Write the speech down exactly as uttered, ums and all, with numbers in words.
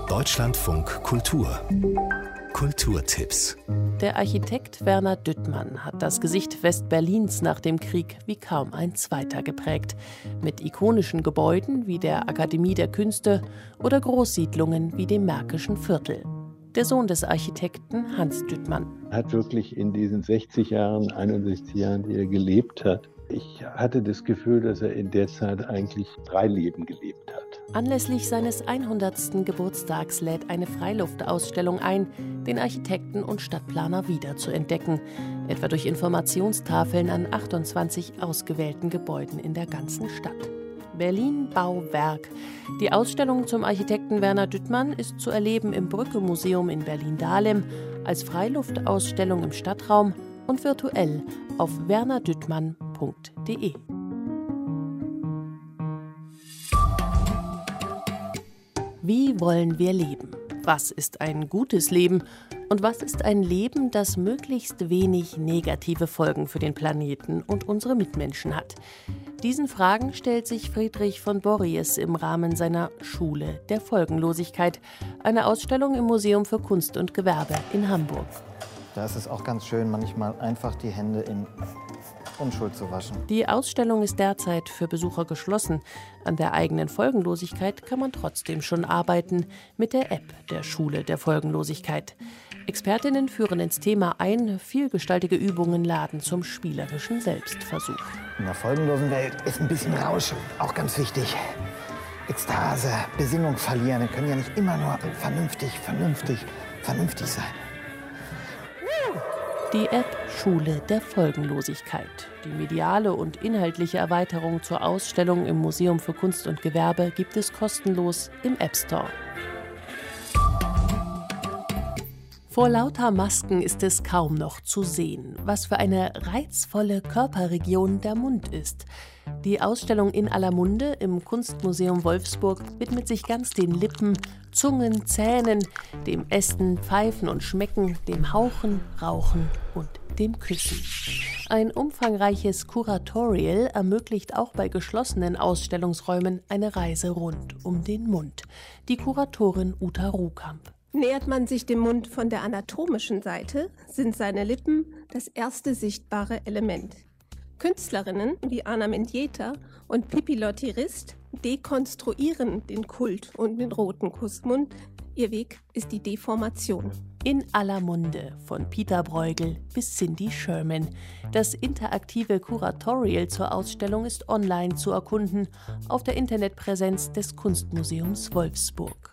Deutschlandfunk Kultur. Kulturtipps. Der Architekt Werner Düttmann hat das Gesicht Westberlins nach dem Krieg wie kaum ein zweiter geprägt. Mit ikonischen Gebäuden wie der Akademie der Künste oder Großsiedlungen wie dem Märkischen Viertel. Der Sohn des Architekten, Hans Düttmann. Er hat wirklich in diesen sechzig Jahren, einundsechzig Jahren, die er gelebt hat, ich hatte das Gefühl, dass er in der Zeit eigentlich drei Leben gelebt hat. Anlässlich seines hundertsten Geburtstags lädt eine Freiluftausstellung ein, den Architekten und Stadtplaner wiederzuentdecken, etwa durch Informationstafeln an achtundzwanzig ausgewählten Gebäuden in der ganzen Stadt. Berlin Bauwerk. Die Ausstellung zum Architekten Werner Düttmann ist zu erleben im Brücke-Museum in Berlin-Dahlem, als Freiluftausstellung im Stadtraum und virtuell auf werner düttmann punkt de. Wie wollen wir leben? Was ist ein gutes Leben? Und was ist ein Leben, das möglichst wenig negative Folgen für den Planeten und unsere Mitmenschen hat? Diesen Fragen stellt sich Friedrich von Borries im Rahmen seiner Schule der Folgenlosigkeit, eine Ausstellung im Museum für Kunst und Gewerbe in Hamburg. Da ist es auch ganz schön, manchmal einfach die Hände in Unschuld zu waschen. Die Ausstellung ist derzeit für Besucher geschlossen. An der eigenen Folgenlosigkeit kann man trotzdem schon arbeiten mit der App der Schule der Folgenlosigkeit. Expertinnen führen ins Thema ein, vielgestaltige Übungen laden zum spielerischen Selbstversuch. In der folgenlosen Welt ist ein bisschen Rauschen auch ganz wichtig. Ekstase, Besinnung verlieren. Wir können ja nicht immer nur vernünftig, vernünftig, vernünftig sein. Die App Schule der Folgenlosigkeit. Die mediale und inhaltliche Erweiterung zur Ausstellung im Museum für Kunst und Gewerbe gibt es kostenlos im App Store. Vor lauter Masken ist es kaum noch zu sehen, was für eine reizvolle Körperregion der Mund ist. Die Ausstellung In aller Munde im Kunstmuseum Wolfsburg widmet sich ganz den Lippen, Zungen, Zähnen, dem Essen, Pfeifen und Schmecken, dem Hauchen, Rauchen und dem Küssen. Ein umfangreiches Kuratorial ermöglicht auch bei geschlossenen Ausstellungsräumen eine Reise rund um den Mund. Die Kuratorin Uta Ruhkamp. Nähert man sich dem Mund von der anatomischen Seite, sind seine Lippen das erste sichtbare Element. Künstlerinnen wie Anna Mendieta und Pippi Lotti-Rist dekonstruieren den Kult und den roten Kussmund. Ihr Weg ist die Deformation. In aller Munde, von Peter Bruegel bis Cindy Sherman. Das interaktive Kuratorial zur Ausstellung ist online zu erkunden auf der Internetpräsenz des Kunstmuseums Wolfsburg.